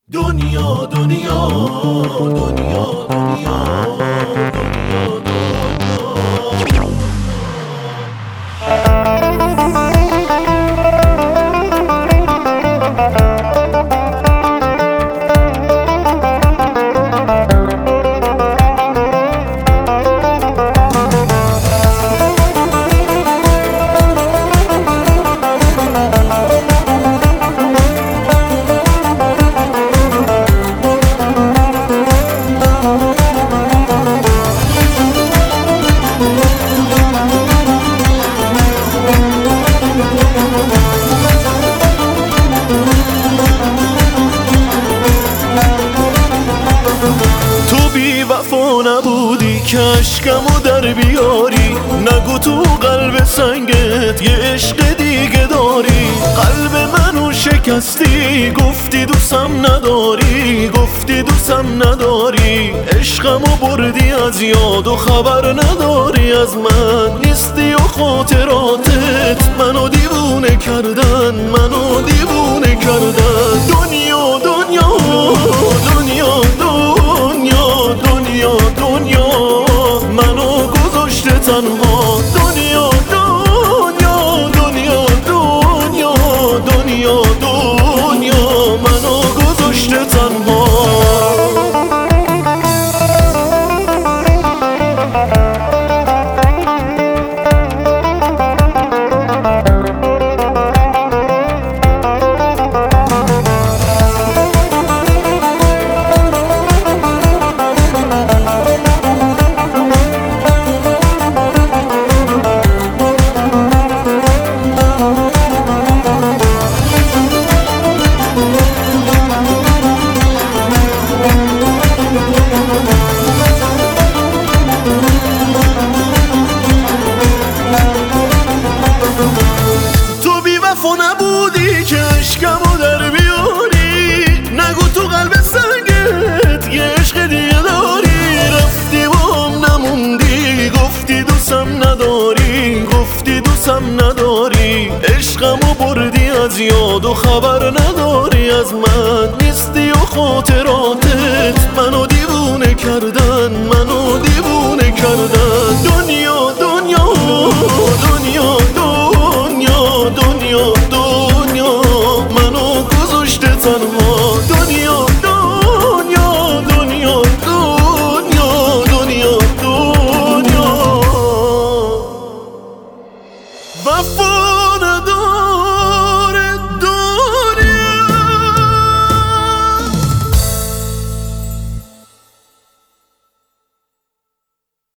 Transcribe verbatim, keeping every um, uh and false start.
دنیا دنیا دنیا دنیا وفا نبودی که عشقمو در بیاری، نگو تو قلب سنگت یه عشق دیگه داری. قلب منو شکستی، گفتی دوستم نداری، گفتی دوستم نداری. عشقمو بردی از یاد و خبر نداری از من نیستی و خاطراتت منو دیوونه کردن، منو دیوونه کردن. دنیا دنیا دنیا دنیا دنیا دنیا منو گذاشته تنها. دنیا دنیا دنیا دنیا دنیا دنیا منو گذاشته تنها. نبودی که عشقمو در بیاری، نگو تو قلب سنگت یه عشق دیگه داری. رفتی با هم نموندی، گفتی دوستم نداری، گفتی دوستم نداری. عشقمو بردی از یاد و خبر نداری از من نیستی و خاطراتت منو دیوونه کردن، منو دیوونه کردن. دنیا دنیا دنیا دنیا دنیا دنیا منو گذاشته تنها. دنیا